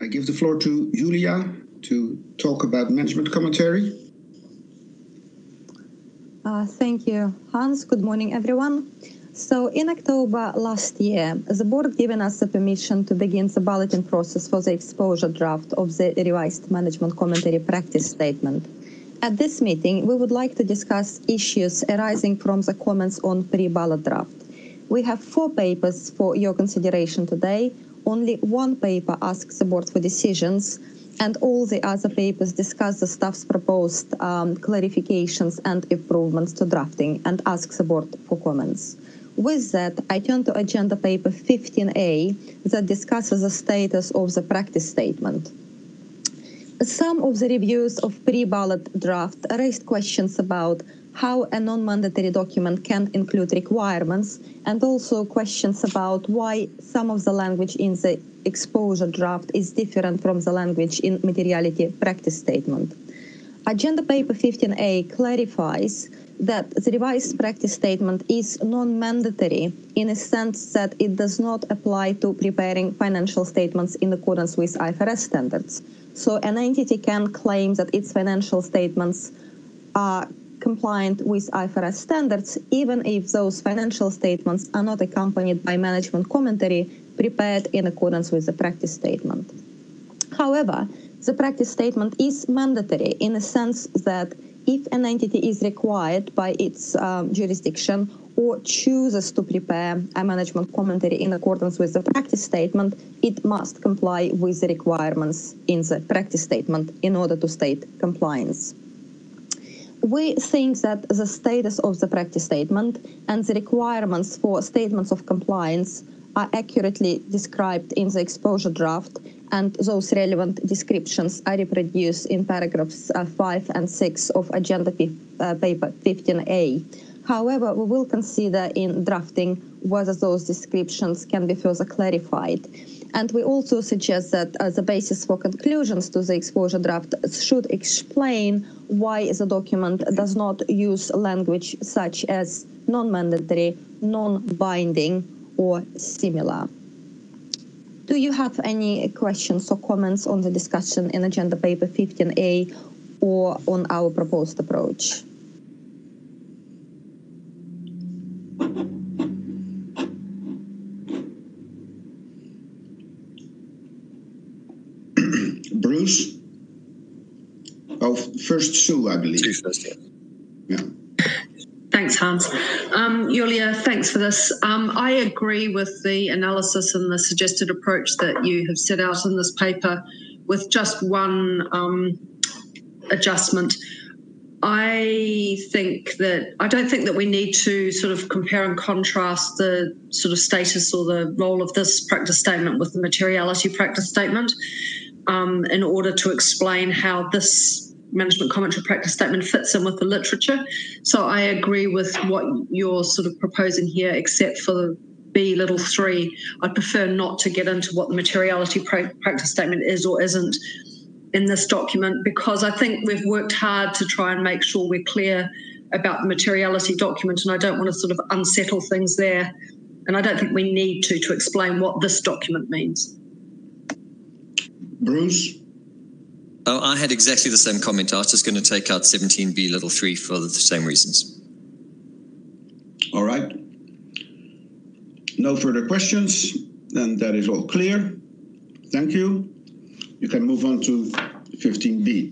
give the floor to Julia to talk about management commentary. Thank you, Hans. Good morning, everyone. So in October last year, the board given us the permission to begin the balloting process for the exposure draft of the revised management commentary practice statement. At this meeting, we would like to discuss issues arising from the comments on pre-ballot draft. We have 4 papers for your consideration today. Only 1 paper asks the board for decisions, and all the other papers discuss the staff's proposed clarifications and improvements to drafting and ask the board for comments. With that, I turn to agenda paper 15A that discusses the status of the practice statement. Some of the reviews of pre-ballot draft raised questions about how a non-mandatory document can include requirements, and also questions about why some of the language in the exposure draft is different from the language in materiality practice statement. Agenda paper 15A clarifies that the revised practice statement is non-mandatory in a sense that it does not apply to preparing financial statements in accordance with IFRS standards. So an entity can claim that its financial statements are compliant with IFRS standards, even if those financial statements are not accompanied by management commentary prepared in accordance with the practice statement. However, the practice statement is mandatory in a sense that if an entity is required by its jurisdiction or chooses to prepare a management commentary in accordance with the practice statement, it must comply with the requirements in the practice statement in order to state compliance. We think that the status of the practice statement and the requirements for statements of compliance are accurately described in the exposure draft, and those relevant descriptions are reproduced in paragraphs 5 and 6 of agenda paper 15A. However, we will consider in drafting whether those descriptions can be further clarified. And we also suggest that the basis for conclusions to the exposure draft should explain why the document does not use language such as non-mandatory, non-binding, or similar. Do you have any questions or comments on the discussion in agenda paper 15A or on our proposed approach? Bruce? Oh, first Sue, I believe. Sue first, yeah. Yeah. Thanks, Hans. Julia, thanks for this. I agree with the analysis and the suggested approach that you have set out in this paper, with just one adjustment. I don't think that we need to sort of compare and contrast the sort of status or the role of this practice statement with the materiality practice statement in order to explain how this management commentary practice statement fits in with the literature. So I agree with what you're sort of proposing here, except for the B(3). I'd prefer not to get into what the materiality practice statement is or isn't in this document, because I think we've worked hard to try and make sure we're clear about the materiality document, and I don't want to sort of unsettle things there. And I don't think we need to explain what this document means. Bruce? Oh, I had exactly the same comment. I was just going to take out 17B(3) for the same reasons. All right. No further questions. Then that is all clear. Thank you. You can move on to 15B.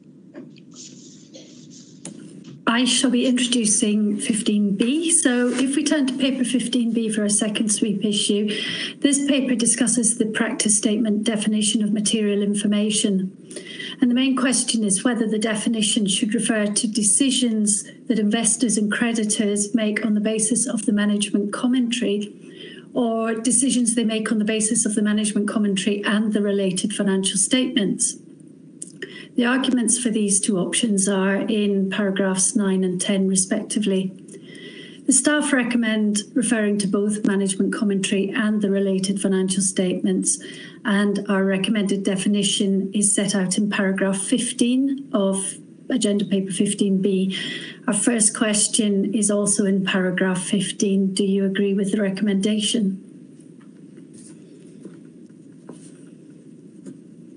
I shall be introducing 15B. So if we turn to paper 15B for a second sweep issue, this paper discusses the practice statement definition of material information. And the main question is whether the definition should refer to decisions that investors and creditors make on the basis of the management commentary, or decisions they make on the basis of the management commentary and the related financial statements. The arguments for these two options are in paragraphs 9 and 10 respectively. The staff recommend referring to both management commentary and the related financial statements, and our recommended definition is set out in paragraph 15 of agenda paper 15B. Our first question is also in paragraph 15. Do you agree with the recommendation?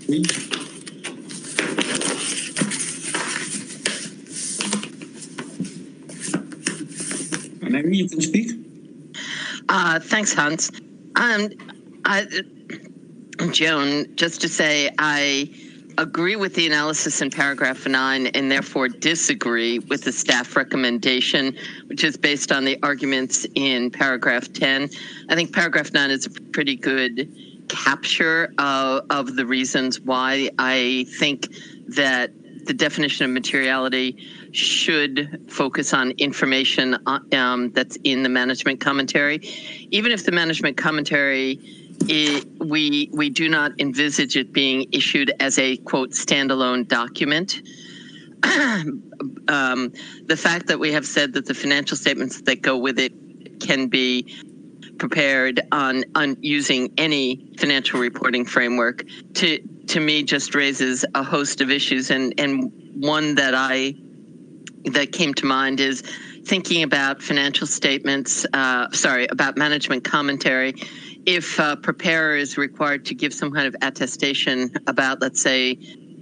Mary, you can speak. Thanks, Hans. Joan, just to say, I agree with the analysis in paragraph 9 and therefore disagree with the staff recommendation, which is based on the arguments in paragraph 10. I think paragraph 9 is a pretty good capture of the reasons why I think that the definition of materiality should focus on information that's in the management commentary. Even if the management commentary, we do not envisage it being issued as a, quote, standalone document. The fact that we have said that the financial statements that go with it can be prepared on using any financial reporting framework to me just raises a host of issues, and one that came to mind is thinking about financial statements, about management commentary. If a preparer is required to give some kind of attestation about, let's say,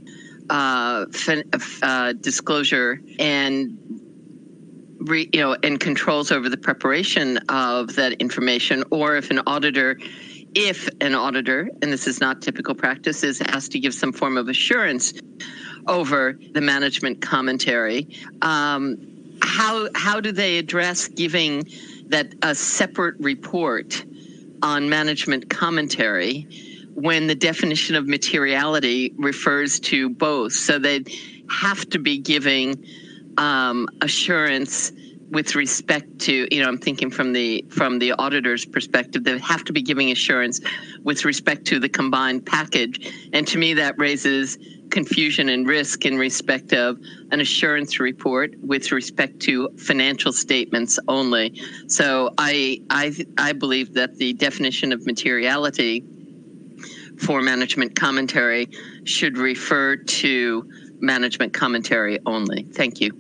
disclosure and and controls over the preparation of that information, or if an auditor, and this is not typical practice, is asked to give some form of assurance over the management commentary, how do they address giving that a separate report on management commentary when the definition of materiality refers to both? So they'd have to be giving assurance with respect to, I'm thinking from the auditor's perspective, they have to be giving assurance with respect to the combined package. And to me, that raises confusion and risk in respect of an assurance report with respect to financial statements only. So I believe that the definition of materiality for management commentary should refer to management commentary only. Thank you.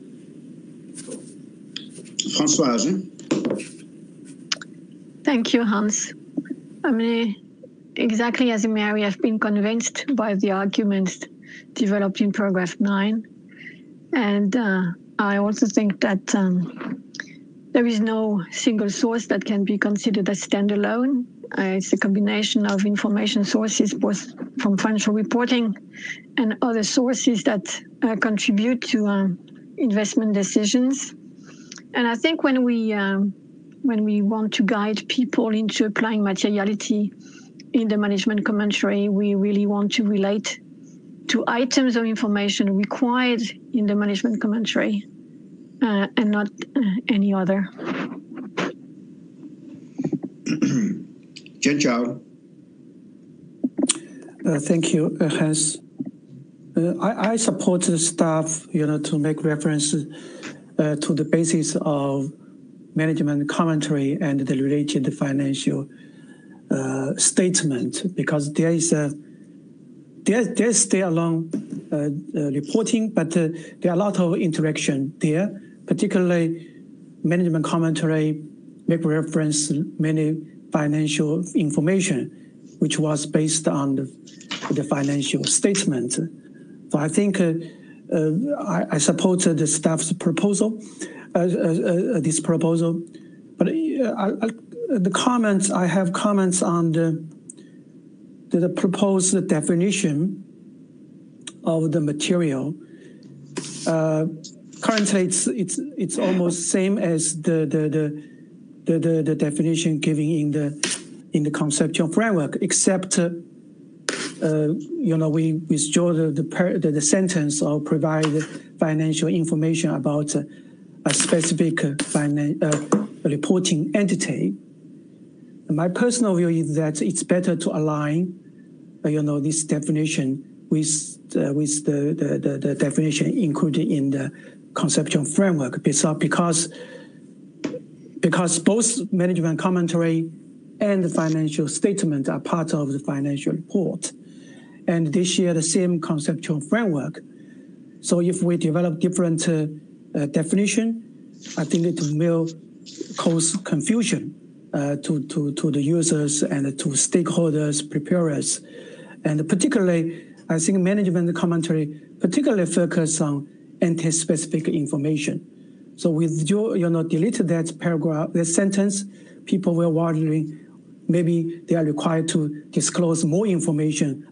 Françoise. Thank you, Hans. I mean, exactly as Mary, I've been convinced by the arguments developed in paragraph 9. And I also think that there is no single source that can be considered as standalone. It's a combination of information sources, both from financial reporting and other sources that contribute to investment decisions. And I think when we want to guide people into applying materiality in the management commentary, we really want to relate to items of information required in the management commentary and not any other. Jen Chow. Thank you, Hans. I support the staff, to make reference to the basis of management commentary and the related financial statement, because there is standalone reporting, but there are a lot of interaction there. Particularly, management commentary make reference many financial information, which was based on the financial statement. So I think I support the staff's proposal, this proposal. But the comments, I have comments on the proposed definition of the material. Currently, it's almost same as the definition given in the conceptual framework, except we withdraw the sentence or provide financial information about a specific reporting entity. My personal view is that it's better to align, this definition with the definition included in the conceptual framework, because both management commentary and the financial statement are part of the financial report, and they share the same conceptual framework. So if we develop different definition, I think it will cause confusion to the users and to stakeholders, preparers, And particularly, I think management commentary particularly focus on entity-specific information. So with delete that paragraph, that sentence, people were wondering maybe they are required to disclose more information.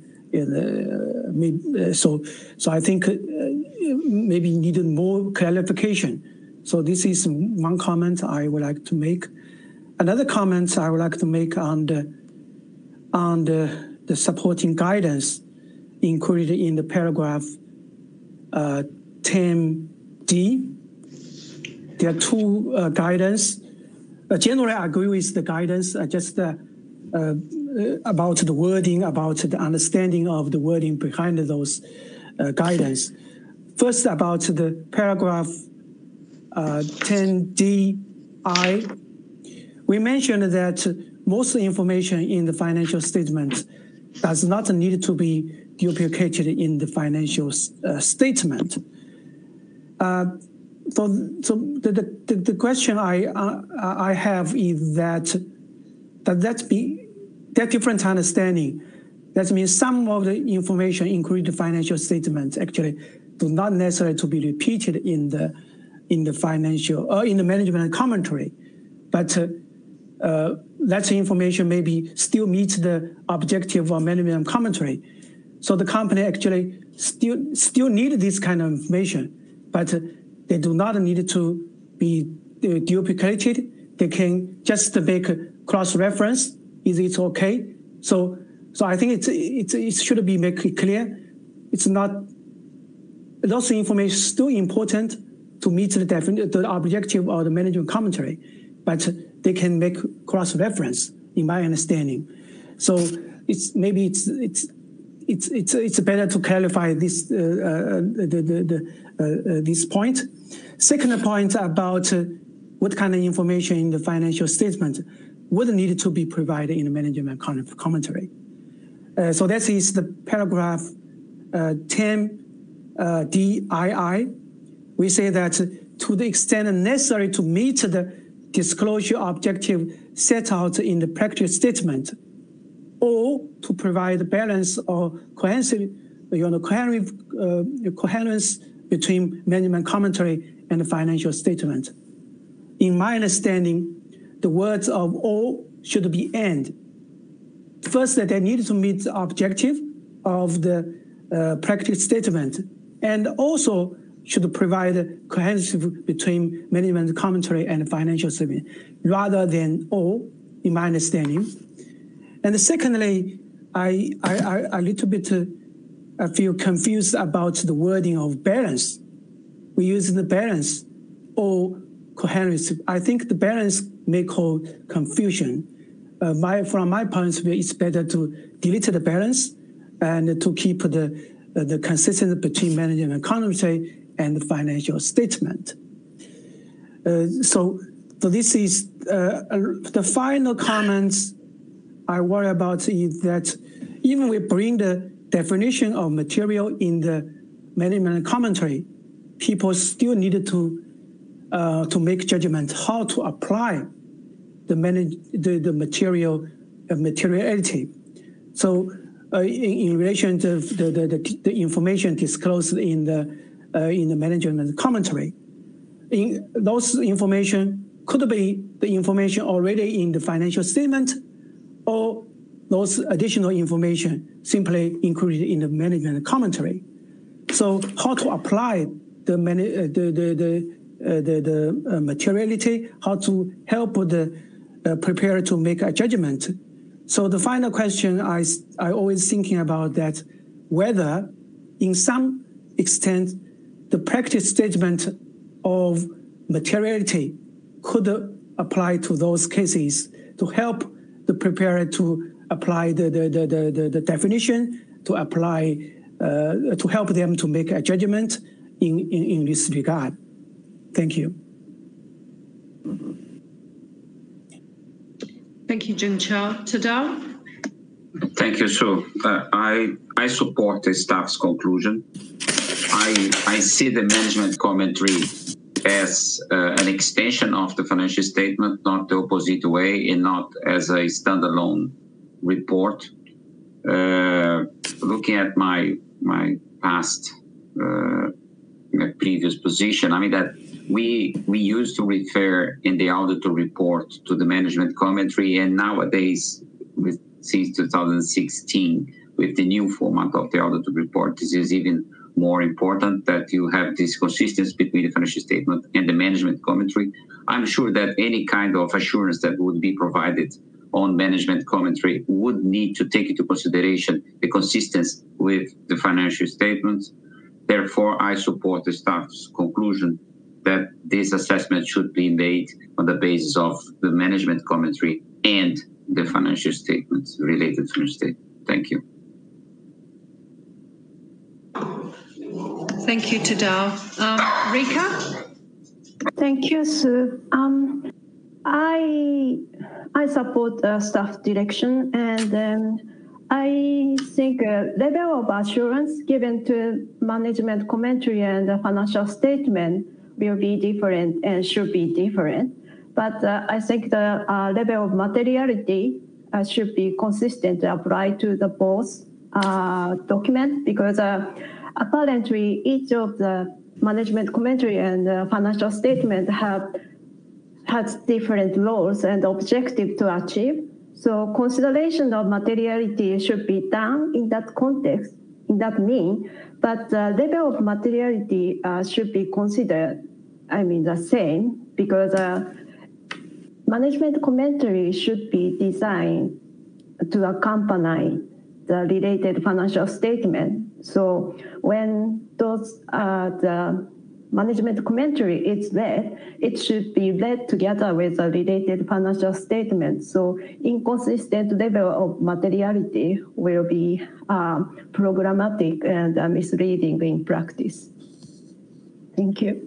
So I think maybe needed more clarification. So this is one comment I would like to make. Another comment I would like to make on the supporting guidance included in the paragraph 10D. There are two guidance. Generally, I agree with the guidance. Just about the wording, about the understanding of the wording behind those guidance. First, about the paragraph 10DI. We mentioned that most information in the financial statement does not need to be duplicated in the financial statement. So the question I have is that different understanding. That means some of the information included in the financial statement actually do not necessarily to be repeated in the financial or in the management commentary, but that information maybe still meets the objective of management commentary. So the company actually still need this kind of information, but they do not need to be duplicated. They can just make a cross-reference. Is it okay? So I think it should be made clear. It's not. Those information is still important to meet the objective of the management commentary, but they can make cross-reference, in my understanding. So it's better to clarify this this point. Second point about what kind of information in the financial statement would need to be provided in the management commentary. So that is the paragraph 10DII. We say that to the extent necessary to meet the disclosure objective set out in the practice statement, or to provide balance or coherence between management commentary and the financial statement. In my understanding, the words of all should be and. First, that they need to meet the objective of the practice statement, and also should provide coherence between management commentary and financial statement, rather than all, in my understanding. And secondly, I a little bit I feel confused about the wording of balance. We use the balance or coherence. I think the balance may cause confusion. From my point of view, it's better to delete the balance and to keep the consistency between management commentary and the financial statement. So this is the final comments I worry about is that even we bring the definition of material in the management commentary, people still need to make judgment how to apply the materiality. So in relation to the information disclosed in the management commentary, those information could be the information already in the financial statement, or those additional information simply included in the management commentary. So how to apply the materiality, how to help the preparer to make a judgment. So the final question I always thinking about that, whether in some extent the practice statement of materiality could apply to those cases to help the preparer to apply the definition, to apply to help them to make a judgment in this regard. Thank you. Thank you, Jing-Chao. Tadao? Thank you, Sue. I support the staff's conclusion. I see the management commentary as an extension of the financial statement, not the opposite way, and not as a standalone report. looking at my past previous position, I mean that we used to refer in the auditor report to the management commentary, and nowadays, since 2016, with the new format of the auditor report, this is even more important that you have this consistency between the financial statement and the management commentary. I'm sure that any kind of assurance that would be provided on management commentary would need to take into consideration the consistency with the financial statements. Therefore, I support the staff's conclusion that this assessment should be made on the basis of the management commentary and the financial statements, related financial statements. Thank you. Thank you, Tadao. Rika? Thank you, Sue. I support the staff direction, and I think level of assurance given to management commentary and the financial statement will be different and should be different. But I think the level of materiality should be consistent to apply to the both documents, because apparently each of the management commentary and financial statement has different roles and objectives to achieve. So consideration of materiality should be done in that context, in that mean, but the level of materiality should be considered, the same, because management commentary should be designed to accompany the related financial statement. So when those the management commentary is read, it should be read together with the related financial statement. So inconsistent level of materiality will be programmatic and misleading in practice. Thank you.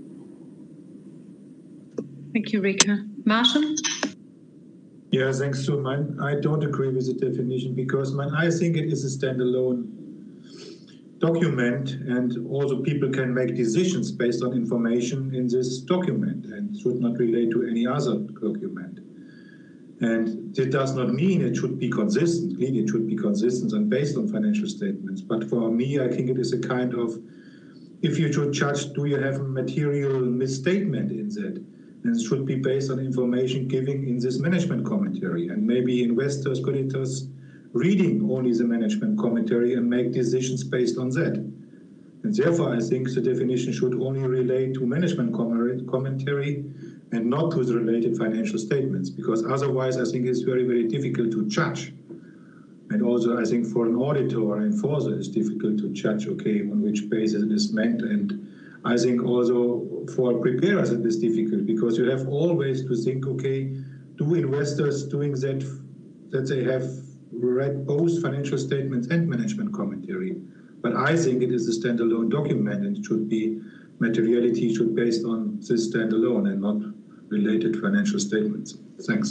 Thank you, Rika. Martin? Yeah, thanks, Sue. I don't agree with the definition, because I think it is a standalone document, and also people can make decisions based on information in this document and should not relate to any other document. And it does not mean it should be consistent. Clearly, it should be consistent and based on financial statements. But for me, I think it is a kind of, if you should judge, do you have a material misstatement in that? And it should be based on information given in this management commentary. And maybe investors, creditors, reading only the management commentary and make decisions based on that. And therefore, I think the definition should only relate to management commentary and not to the related financial statements, because otherwise I think it's very, very difficult to judge. And also I think for an auditor or enforcer it's difficult to judge, okay, on which basis it is meant. And I think also for preparers it is difficult, because you have always to think, okay, do investors doing that they have read both financial statements and management commentary? But I think it is a standalone document, and it should be, materiality should be based on this standalone and not related financial statements. Thanks.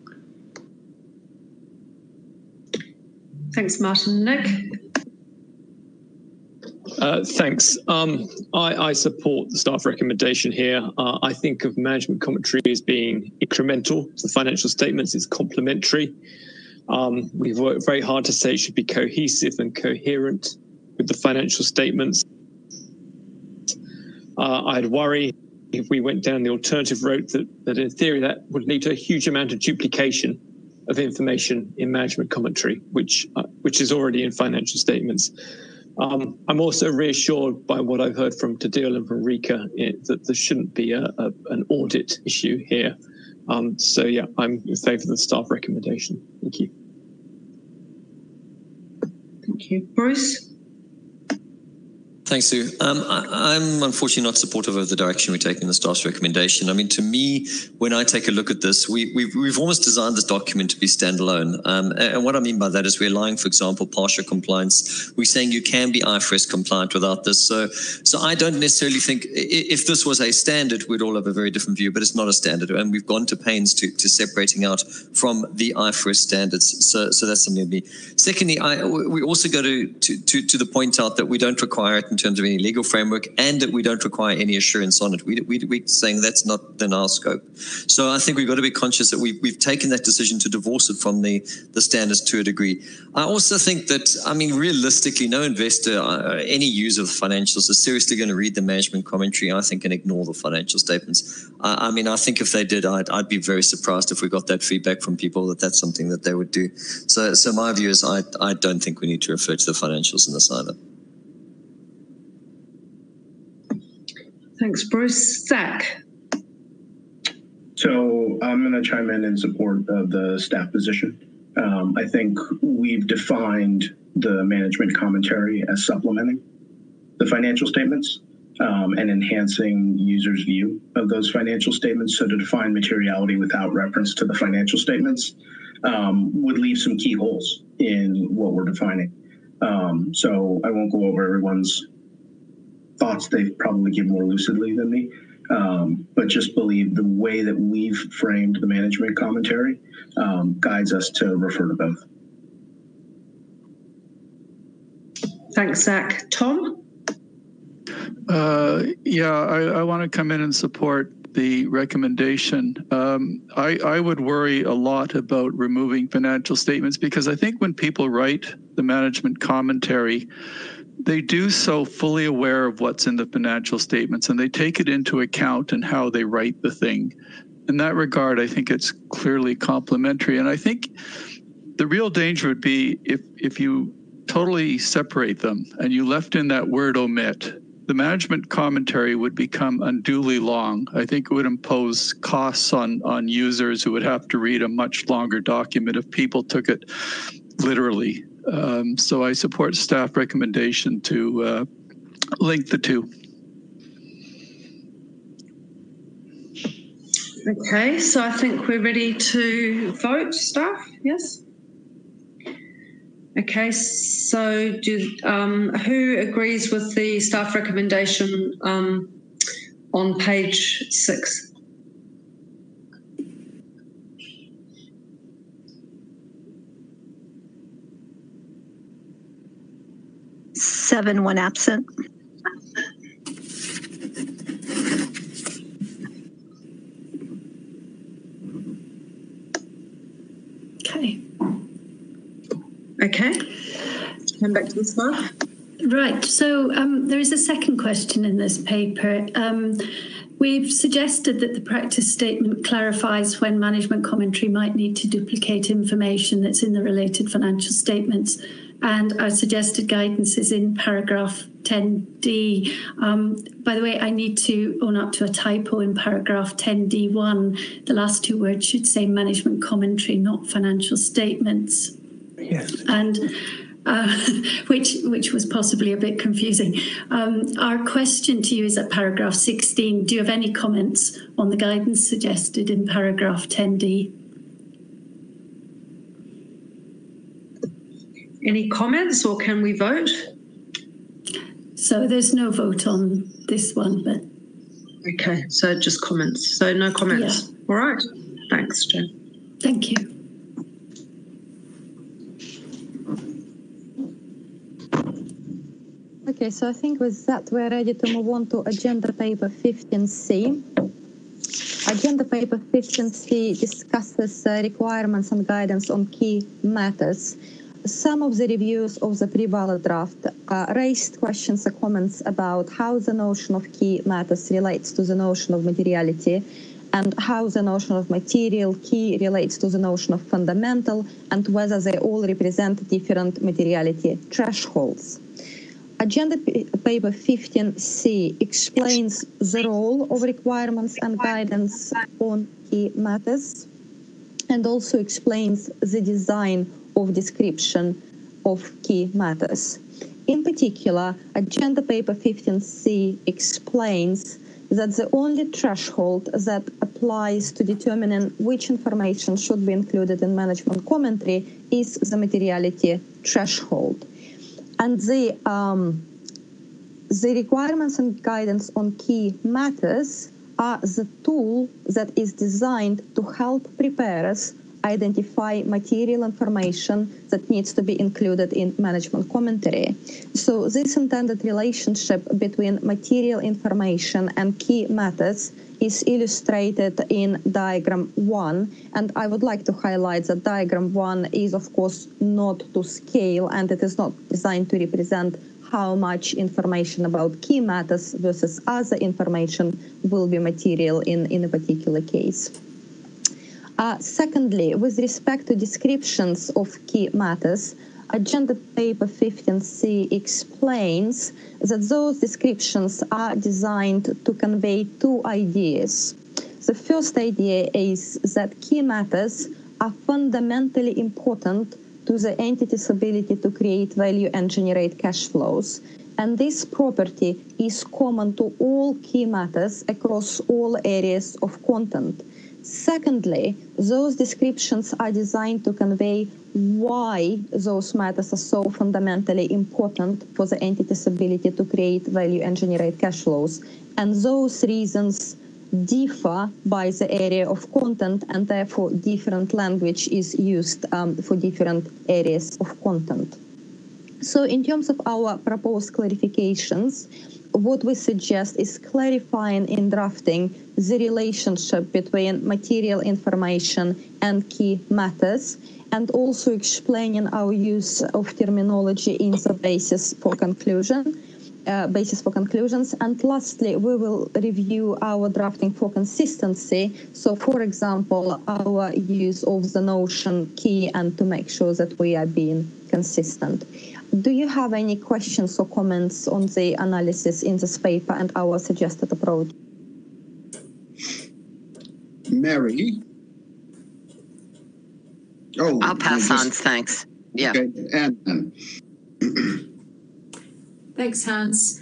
Thanks, Martin. Nick? Thanks. I support the staff recommendation here. I think of management commentary as being incremental to the financial statements. It's complementary. We've worked very hard to say it should be cohesive and coherent with the financial statements. I'd worry if we went down the alternative route that in theory that would lead to a huge amount of duplication of information in management commentary, which is already in financial statements. I'm also reassured by what I've heard from Tadao and from Rika that there shouldn't be an audit issue here. So yeah, I'm in favour of the staff recommendation. Thank you. Thank you. Bruce? Thanks, Sue. I'm unfortunately not supportive of the direction we're taking in the staff's recommendation. I mean, to me, when I take a look at this, we've almost designed this document to be standalone. And what I mean by that is we're allowing, for example, partial compliance. We're saying you can be IFRS compliant without this. So I don't necessarily think if this was a standard, we'd all have a very different view, but it's not a standard. And we've gone to pains to separating out from the IFRS standards. So that's something to me. Secondly, we also go to the point out that we don't require it in terms of any legal framework, and that we don't require any assurance on it. We're saying that's not in our scope. So I think we've got to be conscious that we've taken that decision to divorce it from the standards to a degree. I also think that, I mean, realistically, no investor, any user of the financials is seriously going to read the management commentary, I think, and ignore the financial statements. I mean, I think if they did, I'd be very surprised if we got that feedback from people that that's something that they would do. So my view is I don't think we need to refer to the financials in this either. Thanks, Bruce. Zach. So I'm going to chime in support of the staff position. I think we've defined the management commentary as supplementing the financial statements and enhancing users' view of those financial statements. So to define materiality without reference to the financial statements would leave some key holes in what we're defining. So I won't go over everyone's thoughts. They probably give more lucidly than me. But just believe the way that we've framed the management commentary guides us to refer to both. Thanks, Zach. Tom? Yeah, I want to come in and support the recommendation. I would worry a lot about removing financial statements, because I think when people write the management commentary, they do so fully aware of what's in the financial statements, and they take it into account in how they write the thing. In that regard, I think it's clearly complementary. And I think the real danger would be if you totally separate them and you left in that word omit, the management commentary would become unduly long. I think it would impose costs on users who would have to read a much longer document if people took it literally. So I support staff recommendation to link the two. Okay, so I think we're ready to vote, staff, yes? Okay, so who agrees with the staff recommendation on page 6? Seven, one absent. Okay. Okay. Come back to the slide. Right. So there is a second question in this paper. We've suggested that the practice statement clarifies when management commentary might need to duplicate information that's in the related financial statements. And our suggested guidance is in paragraph 10D. By the way, I need to own up to a typo in paragraph 10D1. The last two words should say management commentary, not financial statements. Yes. And which was possibly a bit confusing. Our question to you is at paragraph 16. Do you have any comments on the guidance suggested in paragraph 10D? Any comments, or can we vote? So there's no vote on this one, but... Okay, so just comments. So no comments. Yeah. All right. Thanks, Jen. Thank you. Okay, so I think with that, we're ready to move on to agenda paper 15C. Agenda paper 15C discusses requirements and guidance on key matters. Some of the reviews of the pre-ballot draft raised questions or comments about how the notion of key matters relates to the notion of materiality, and how the notion of material key relates to the notion of fundamental, and whether they all represent different materiality thresholds. Agenda paper 15C explains the role of requirements and guidance on key matters, and also explains the design of description of key matters. In particular, Agenda paper 15C explains that the only threshold that applies to determining which information should be included in management commentary is the materiality threshold. And the requirements and guidance on key matters are the tool that is designed to help preparers identify material information that needs to be included in management commentary. So this intended relationship between material information and key matters is illustrated in diagram 1, and I would like to highlight that diagram 1 is of course not to scale, and it is not designed to represent how much information about key matters versus other information will be material in a particular case. Secondly, with respect to descriptions of key matters, Agenda Paper 15C explains that those descriptions are designed to convey two ideas. The first idea is that key matters are fundamentally important to the entity's ability to create value and generate cash flows. And this property is common to all key matters across all areas of content. Secondly, those descriptions are designed to convey why those matters are so fundamentally important for the entity's ability to create value and generate cash flows. And those reasons differ by the area of content, and therefore different language is used for different areas of content. So in terms of our proposed clarifications, what we suggest is clarifying in drafting the relationship between material information and key matters, and also explaining our use of terminology in the basis for conclusions. And lastly, we will review our drafting for consistency. So, for example, our use of the notion key, and to make sure that we are being consistent. Do you have any questions or comments on the analysis in this paper and our suggested approach? Mary? Oh, I'll pass on, thanks. Yeah. Okay, and thanks, Hans.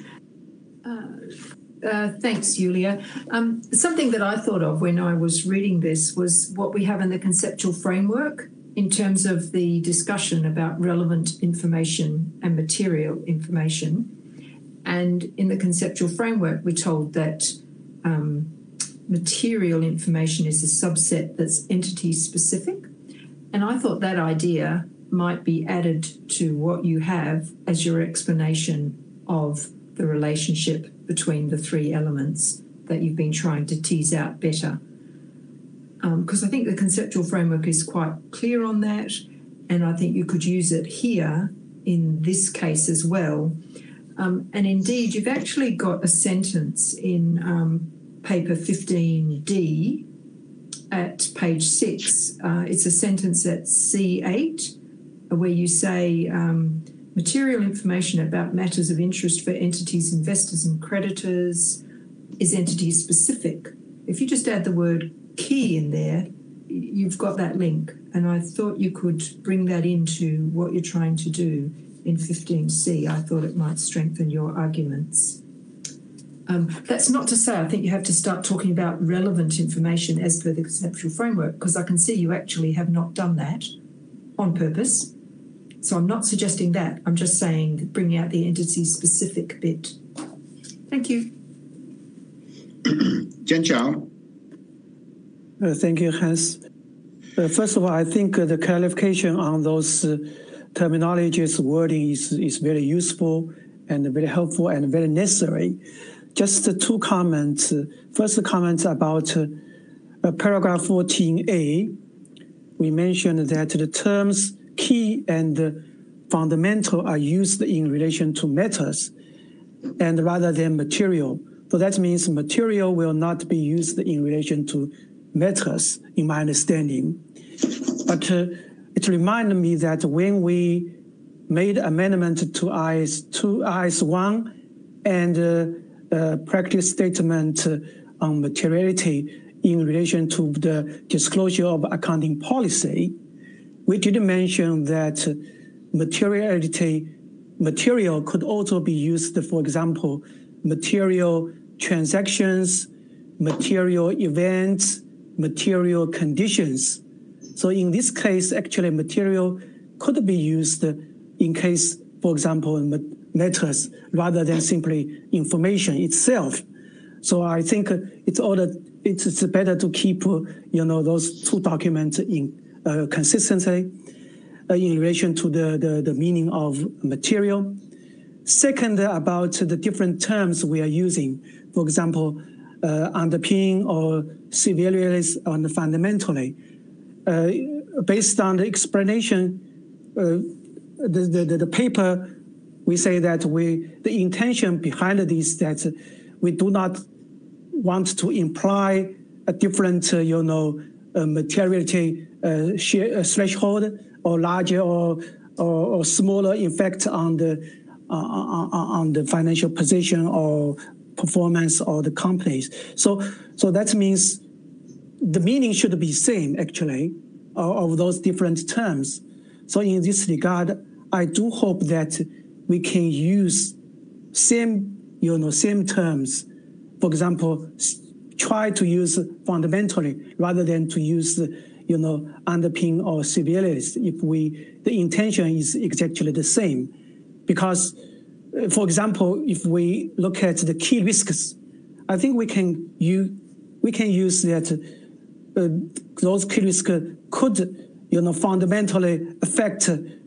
Thanks, Julia. Something that I thought of when I was reading this was what we have in the conceptual framework in terms of the discussion about relevant information and material information. And in the conceptual framework, we're told that material information is a subset that's entity specific. And I thought that idea might be added to what you have as your explanation of the relationship between the three elements that you've been trying to tease out better. Because I think the conceptual framework is quite clear on that, and I think you could use it here in this case as well. And indeed, you've actually got a sentence in paper 15D at page 6. It's a sentence at C8 where you say material information about matters of interest for entities, investors and creditors is entity specific. If you just add the word key in there, you've got that link. And I thought you could bring that into what you're trying to do in 15C. I thought it might strengthen your arguments. That's not to say I think you have to start talking about relevant information as per the conceptual framework, because I can see you actually have not done that on purpose. So I'm not suggesting that. I'm just saying bringing out the entity-specific bit. Thank you. Jian Chao. Thank you, Hans. First of all, I think the clarification on those terminologies, wording is very useful and very helpful and very necessary. Just two comments. First comment about paragraph 14A. We mentioned that the terms key and fundamental are used in relation to matters and rather than material. So that means material will not be used in relation to matters, in my understanding. But it reminded me that when we made amendment to IS1 and practice statement on materiality in relation to the disclosure of accounting policy, we did mention that material could also be used, for example, material transactions, material events, material conditions. So in this case, actually material could be used in case, for example, matters rather than simply information itself. So I think it's better to keep those two documents in consistency in relation to the meaning of material. Second, about the different terms we are using. For example, underpinning or severely and fundamentally. Based on the explanation, the paper, we say that the intention behind this that we do not want to imply a different, materiality threshold or larger or smaller effect on the financial position or performance of the companies. So that means the meaning should be same actually of those different terms. So in this regard, I do hope that we can use same terms. For example, try to use fundamentally rather than to use underpin or severely if the intention is exactly the same. Because, for example, if we look at the key risks, I think we can use that those key risks could fundamentally affect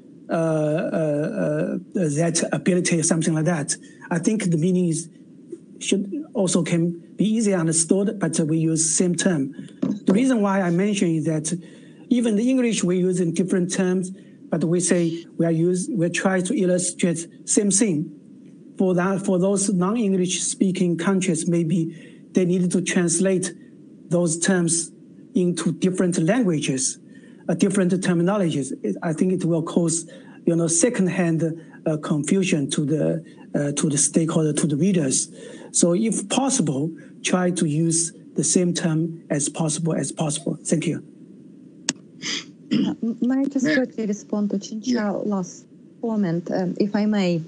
that ability or something like that. I think the meaning can be easily understood, but we use same term. The reason why I mention is that even in English we use in different terms, but we say we try to illustrate same thing. For those non-English speaking countries, maybe they needed to translate those terms into different languages, different terminologies. I think it will cause second-hand confusion to the stakeholder, to the readers. So if possible, try to use the same term as possible. Thank you. May I just quickly respond to Chin Chao's last comment, if I may?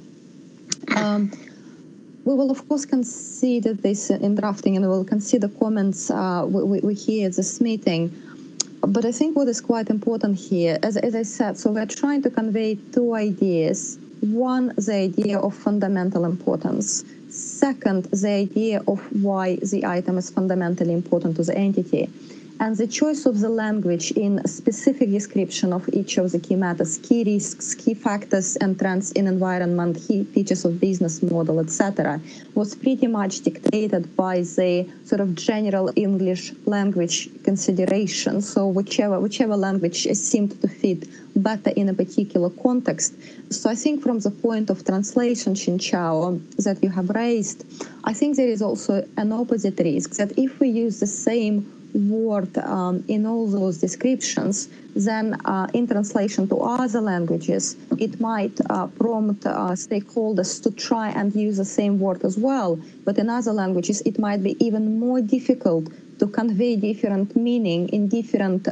We will, of course, consider this in drafting, and we will consider comments we hear at this meeting. But I think what is quite important here, as I said, so we're trying to convey two ideas. One, the idea of fundamental importance. Second, the idea of why the item is fundamentally important to the entity. And the choice of the language in a specific description of each of the key matters, key risks, key factors and trends in environment, key features of business model, etc., was pretty much dictated by the sort of general English language consideration. So whichever language seemed to fit better in a particular context. So I think from the point of translation, Chin Chao, that you have raised, I think there is also an opposite risk that if we use the same word in all those descriptions, then in translation to other languages, it might prompt stakeholders to try and use the same word as well. But in other languages, it might be even more difficult to convey different meaning in different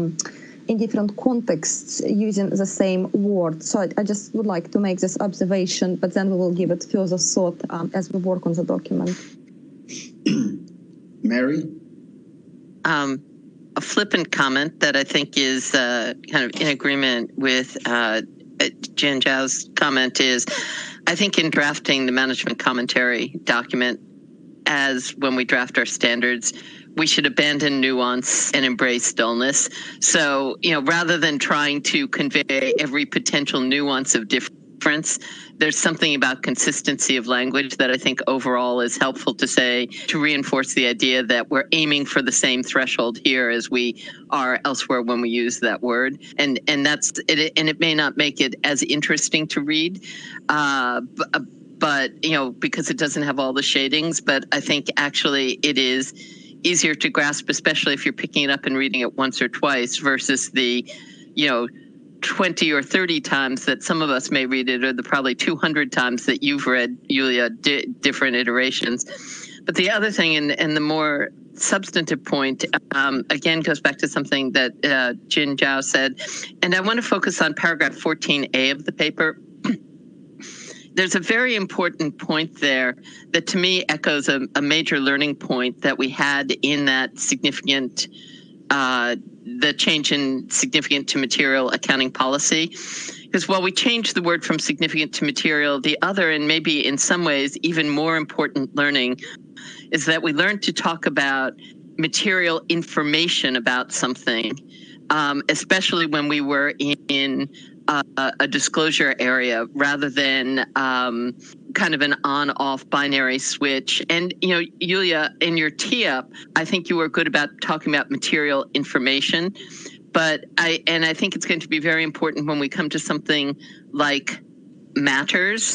contexts using the same word. So I just would like to make this observation, but then we will give it further thought as we work on the document. Mary? A flippant comment that I think is kind of in agreement with Chin Chao's comment is, I think in drafting the management commentary document, as when we draft our standards, we should abandon nuance and embrace dullness. So, rather than trying to convey every potential nuance of difference, there's something about consistency of language that I think overall is helpful to say, to reinforce the idea that we're aiming for the same threshold here as we are elsewhere when we use that word. And that's it, and it may not make it as interesting to read, but because it doesn't have all the shadings, but I think actually it is easier to grasp, especially if you're picking it up and reading it once or twice versus the, 20 or 30 times that some of us may read it, or the probably 200 times that you've read, Yulia, different iterations. But the other thing, and the more substantive point, again, goes back to something that Chin Chao said, and I want to focus on paragraph 14A of the paper. There's a very important point there that to me echoes a major learning point that we had in that significant the change in significant to material accounting policy. Because while we changed the word from significant to material, the other, and maybe in some ways even more important learning, is that we learned to talk about material information about something especially when we were in a disclosure area rather than kind of an on-off binary switch. And, you know, Yulia, in your tee-up, I think you were good about talking about material information. But I think it's going to be very important when we come to something like matters,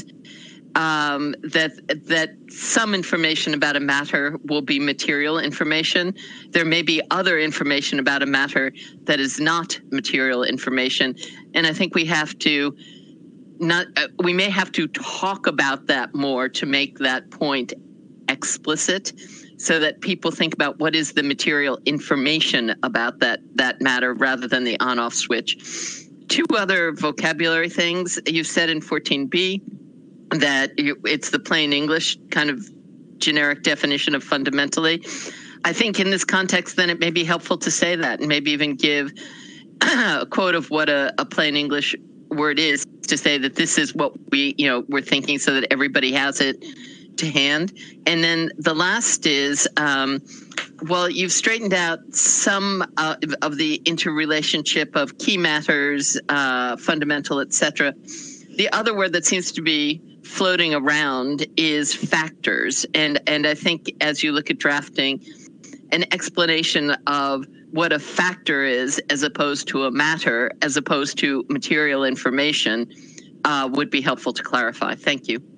that some information about a matter will be material information. There may be other information about a matter that is not material information. And I think we have to we may have to talk about that more to make that point explicit, so that people think about what is the material information about that matter rather than the on-off switch. Two other vocabulary things. You've said in 14B that it's the plain English kind of generic definition of fundamentally. I think in this context, then it may be helpful to say that and maybe even give a quote of what a plain English word is, to say that this is what we're thinking, so that everybody has it to hand. And then the last is, well, you've straightened out some of the interrelationship of key matters, fundamental, etc. The other word that seems to be floating around is factors. And I think as you look at drafting, an explanation of what a factor is as opposed to a matter, as opposed to material information, would be helpful to clarify. Thank you.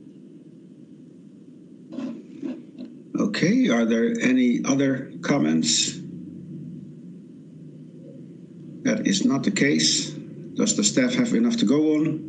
Okay, are there any other comments? That is not the case. Does the staff have enough to go on?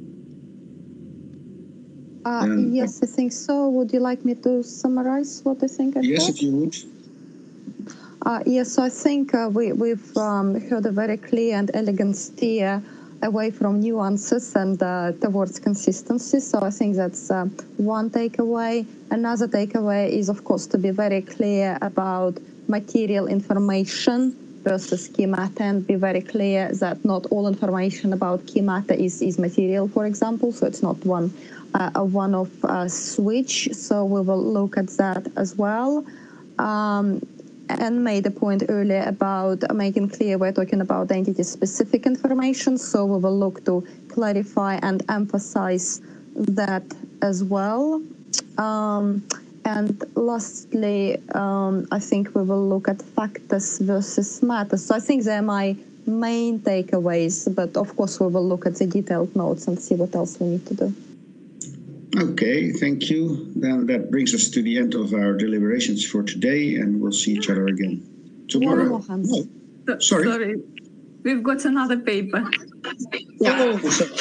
Yes, I think so. Would you like me to summarize what I think? Yes, if you would. Yes, so I think we've heard a very clear and elegant steer away from nuances and towards consistency. So I think that's one takeaway. Another takeaway is, of course, to be very clear about material information versus key matter, and be very clear that not all information about key matter is material, for example. So it's not a one-off switch. So we will look at that as well. And made a point earlier about making clear we're talking about entity-specific information, so we will look to clarify and emphasize that as well. And lastly, I think we will look at factors versus matters. So I think they're my main takeaways, but of course we will look at the detailed notes and see what else we need to do. Okay, thank you. Then that brings us to the end of our deliberations for today, and we'll see each other again tomorrow. Oh, sorry, we've got another paper. Oh,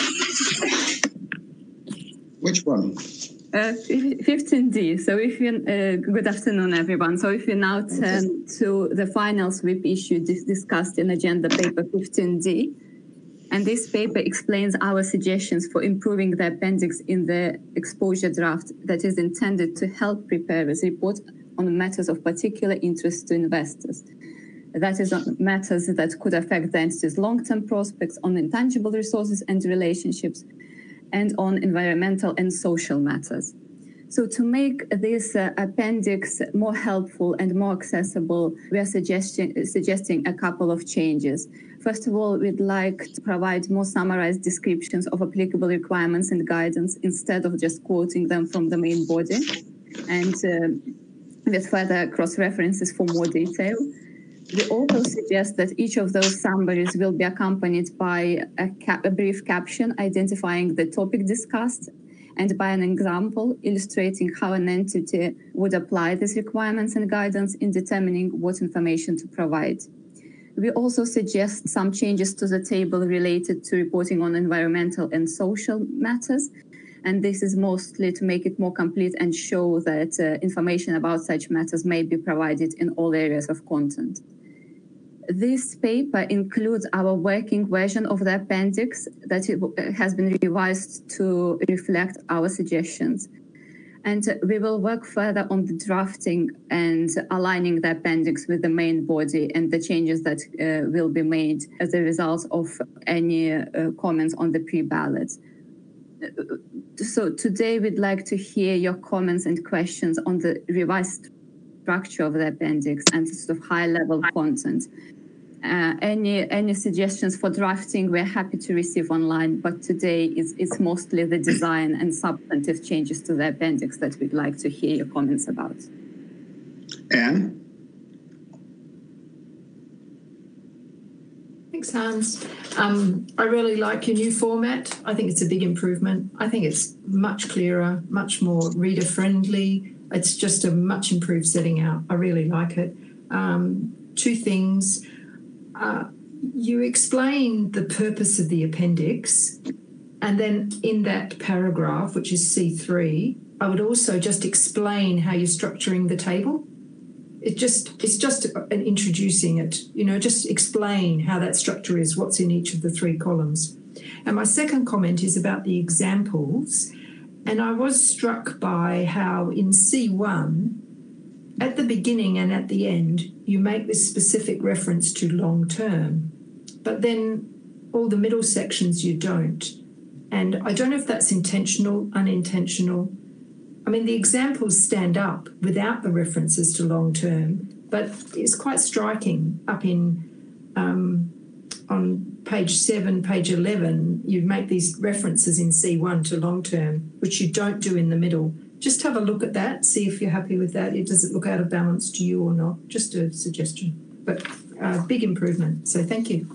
which one? 15D. So if you, good afternoon, everyone. So if you now turn to the final sweep issue discussed in agenda paper 15D, and this paper explains our suggestions for improving the appendix in the exposure draft that is intended to help preparers report on matters of particular interest to investors. That is, on matters that could affect the entity's long-term prospects, on intangible resources and relationships, and on environmental and social matters. So to make this appendix more helpful and more accessible, we are suggesting a couple of changes. First of all, we'd like to provide more summarized descriptions of applicable requirements and guidance instead of just quoting them from the main body, and with further cross-references for more detail. We also suggest that each of those summaries will be accompanied by a brief caption identifying the topic discussed, and by an example illustrating how an entity would apply these requirements and guidance in determining what information to provide. We also suggest some changes to the table related to reporting on environmental and social matters, and this is mostly to make it more complete and show that information about such matters may be provided in all areas of content. This paper includes our working version of the appendix that has been revised to reflect our suggestions. And we will work further on the drafting and aligning the appendix with the main body and the changes that will be made as a result of any comments on the pre-ballot. So today we'd like to hear your comments and questions on the revised structure of the appendix and sort of high-level content. Any suggestions for drafting, we're happy to receive online, but today it's mostly the design and substantive changes to the appendix that we'd like to hear your comments about. Anne? Thanks, Hans. I really like your new format. I think it's a big improvement. I think it's much clearer, much more reader-friendly. It's just a much improved setting out. I really like it. Two things. You explain the purpose of the appendix, and then in that paragraph, which is C3, I would also just explain how you're structuring the table. It's just an introducing it, just explain how that structure is, what's in each of the three columns. And my second comment is about the examples. And I was struck by how in C1, at the beginning and at the end, you make this specific reference to long term, but then all the middle sections you don't. And I don't know if that's intentional, unintentional. I mean, the examples stand up without the references to long term, but it's quite striking up in on page 7, page 11, you make these references in C1 to long term, which you don't do in the middle. Just have a look at that, see if you're happy with that. Does it look out of balance to you or not? Just a suggestion, but big improvement. So thank you.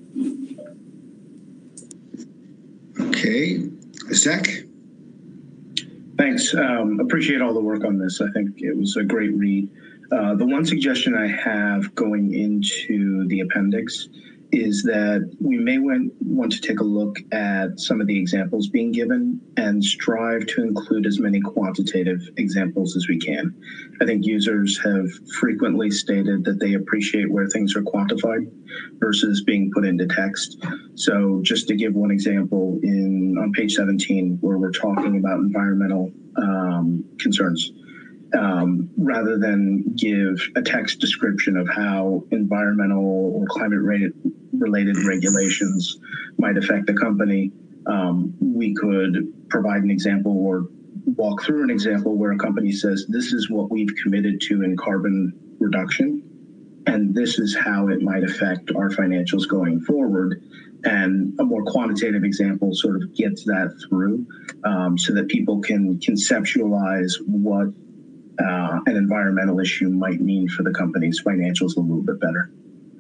Okay, Zach? Thanks. Appreciate all the work on this. I think it was a great read. The one suggestion I have going into the appendix is that we may want to take a look at some of the examples being given and strive to include as many quantitative examples as we can. I think users have frequently stated that they appreciate where things are quantified versus being put into text. So just to give one example, on page 17, where we're talking about environmental concerns, rather than give a text description of how environmental or climate-related regulations might affect the company, we could provide an example or walk through an example where a company says, this is what we've committed to in carbon reduction, and this is how it might affect our financials going forward. And a more quantitative example sort of gets that through so that people can conceptualize what an environmental issue might mean for the company's financials a little bit better.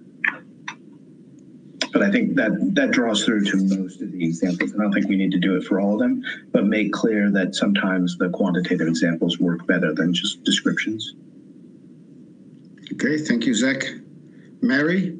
But I think that draws through to most of the examples. I don't think we need to do it for all of them, but make clear that sometimes the quantitative examples work better than just descriptions. Okay, thank you, Zach. Mary?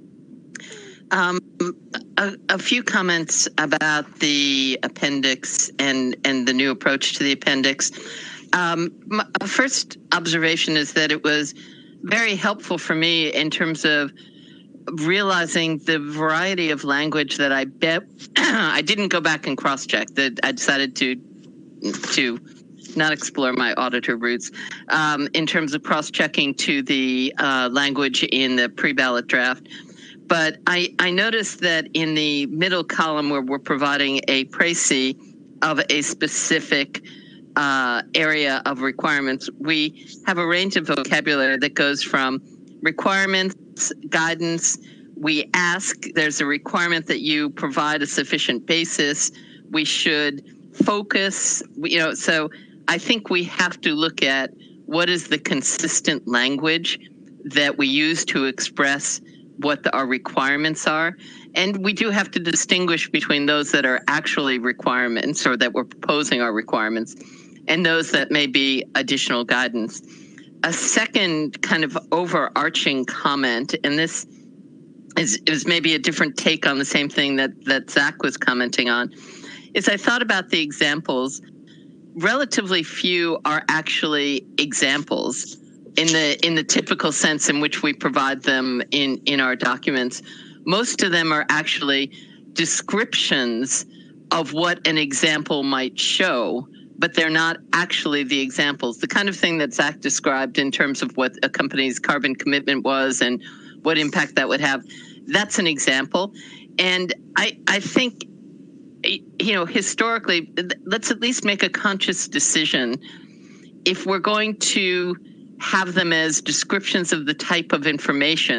A few comments about the appendix and the new approach to the appendix. My first observation is that it was very helpful for me in terms of realizing the variety of language that I bet I didn't go back and cross-check, that I decided to not explore my auditor roots in terms of cross-checking to the language in the pre-ballot draft. But I noticed that in the middle column where we're providing a précis of a specific area of requirements, we have a range of vocabulary that goes from requirements, guidance. We ask, there's a requirement that you provide a sufficient basis. We should focus, so I think we have to look at what is the consistent language that we use to express what our requirements are. And we do have to distinguish between those that are actually requirements or that we're proposing are requirements and those that may be additional guidance. A second kind of overarching comment, and this is maybe a different take on the same thing that Zach was commenting on, is I thought about the examples. Relatively few are actually examples in the typical sense in which we provide them in our documents. Most of them are actually descriptions of what an example might show, but they're not actually the examples. The kind of thing that Zach described in terms of what a company's carbon commitment was and what impact that would have, that's an example. And I think, historically, let's at least make a conscious decision. If we're going to have them as descriptions of the type of information,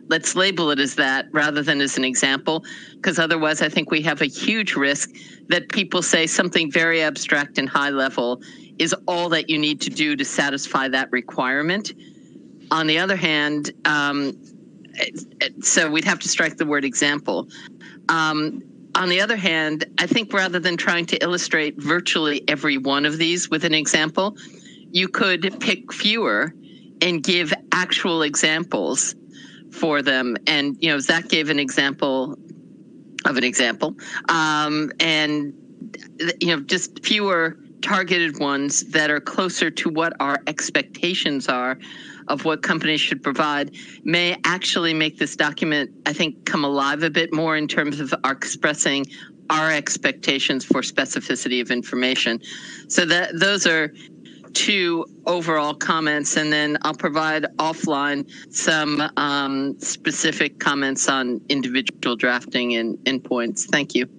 let's label it as that rather than as an example, because otherwise I think we have a huge risk that people say something very abstract and high level is all that you need to do to satisfy that requirement. On the other hand, so we'd have to strike the word example. On the other hand, I think rather than trying to illustrate virtually every one of these with an example, you could pick fewer and give actual examples for them. And, you know, Zach gave an example of an example, and, you know, just fewer targeted ones that are closer to what our expectations are of what companies should provide may actually make this document, I think, come alive a bit more in terms of our expressing our expectations for specificity of information. So that those are two overall comments, and then I'll provide offline some specific comments on individual drafting and endpoints. Thank you.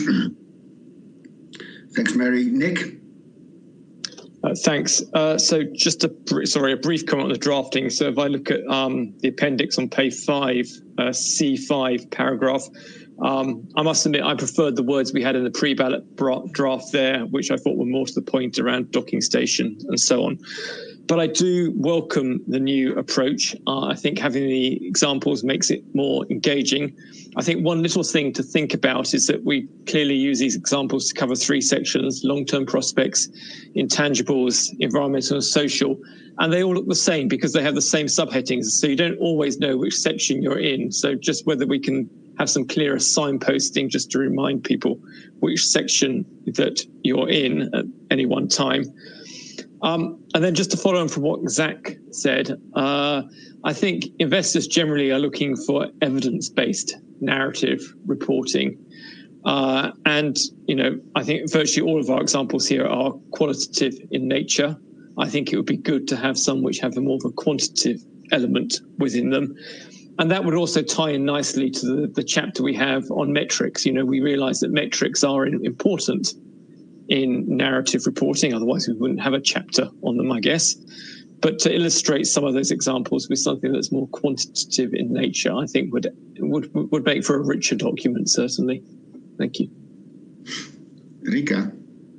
Thanks, Mary. Nick? Thanks. So just a brief comment on the drafting. So if I look at the appendix on page 5, C5 paragraph, I must admit I preferred the words we had in the pre-ballot draft there, which I thought were more to the point around docking station and so on. But I do welcome the new approach. I think having the examples makes it more engaging. I think one little thing to think about is that we clearly use these examples to cover 3 sections: long-term prospects, intangibles, environmental and social, and they all look the same because they have the same subheadings. So you don't always know which section you're in. So just whether we can have some clearer signposting just to remind people which section that you're in at any one time. And then just to follow on from what Zach said, I think investors generally are looking for evidence-based narrative reporting. And, you know, I think virtually all of our examples here are qualitative in nature. I think it would be good to have some which have a more of a quantitative element within them. And that would also tie in nicely to the chapter we have on metrics. You know, we realize that metrics are important in narrative reporting, otherwise we wouldn't have a chapter on them, I guess. But to illustrate some of those examples with something that's more quantitative in nature, I think would make for a richer document, certainly. Thank you. Rika.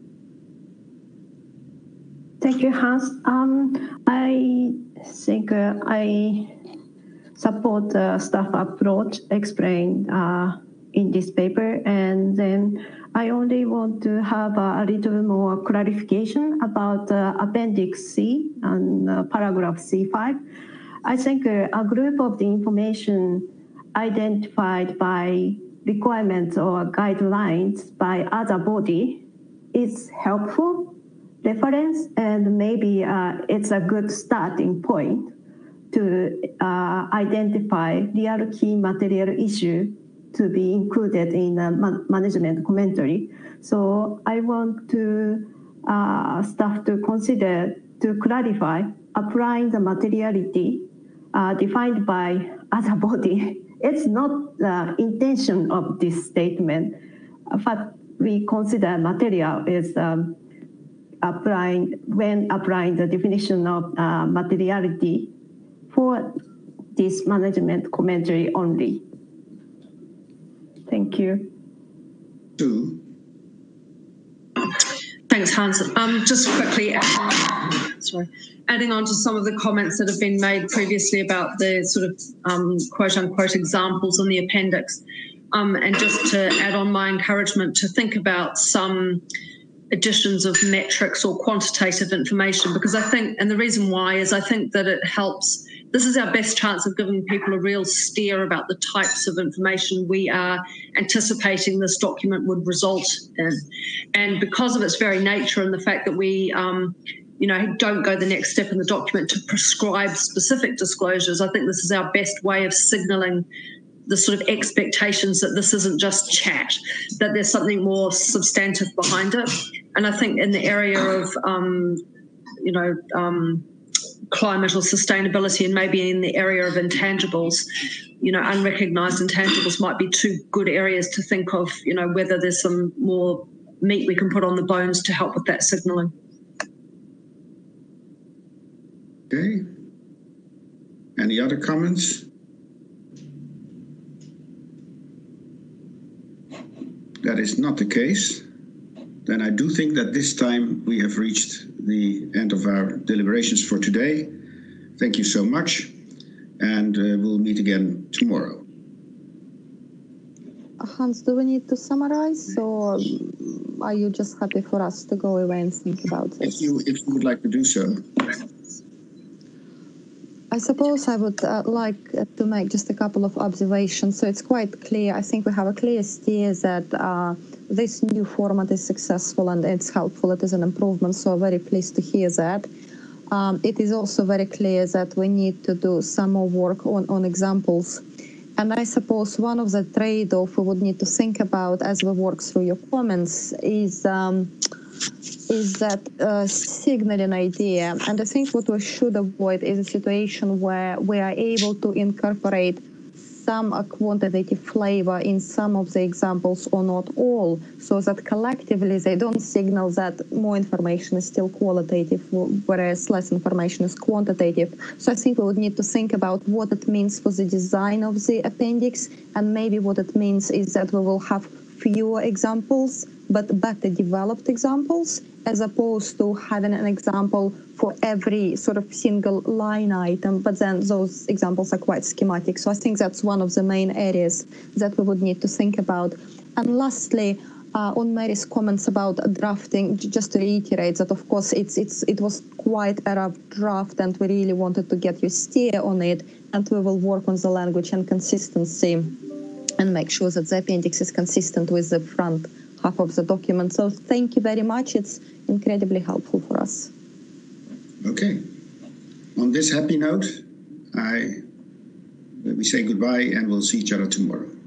Thank you, Hans. I think I support the staff approach explained in this paper, and then I only want to have a little more clarification about Appendix C and paragraph C5. I think a group of the information identified by requirements or guidelines by other body is helpful reference, and maybe it's a good starting point to identify real key material issue to be included in a management commentary. So I want to staff to consider to clarify applying the materiality defined by other body. It's not the intention of this statement, but we consider material is applying the definition of materiality for this management commentary only. Thank you. Sue. Thanks, Hans. Just quickly, adding on to some of the comments that have been made previously about the sort of quote-unquote examples in the appendix, and just to add on my encouragement to think about some additions of metrics or quantitative information, because I think, and the reason why is I think that it helps. This is our best chance of giving people a real steer about the types of information we are anticipating this document would result in. And because of its very nature and the fact that we don't go the next step in the document to prescribe specific disclosures, I think this is our best way of signaling the sort of expectations that this isn't just chat, that there's something more substantive behind it. And I think in the area of, climate or sustainability, and maybe in the area of intangibles, unrecognized intangibles might be two good areas to think of, whether there's some more meat we can put on the bones to help with that signaling. Okay. Any other comments? that is not the case, then I do think that this time we have reached the end of our deliberations for today. Thank you so much, and we'll meet again tomorrow. Hans, do we need to summarize, or are you just happy for us to go away and think about this? If you would like to do so. I suppose I would like to make just a couple of observations. So it's quite clear. I think we have a clear steer that this new format is successful and it's helpful. It is an improvement. So I'm very pleased to hear that. It is also very clear that we need to do some more work on examples. And I suppose one of the trade-off we would need to think about as we work through your comments is that signaling idea. And I think what we should avoid is a situation where we are able to incorporate some quantitative flavor in some of the examples or not all, so that collectively they don't signal that more information is still qualitative, whereas less information is quantitative. So I think we would need to think about what it means for the design of the appendix, and maybe what it means is that we will have fewer examples, but better developed examples, as opposed to having an example for every sort of single line item, but then those examples are quite schematic. So I think that's one of the main areas that we would need to think about. And lastly, on Mary's comments about drafting, just to reiterate that, of course, it was quite a rough draft, and we really wanted to get your steer on it, and we will work on the language and consistency and make sure that the appendix is consistent with the front half of the document. So thank you very much. It's incredibly helpful for us. Okay. On this happy note, we say goodbye, and we'll see each other tomorrow.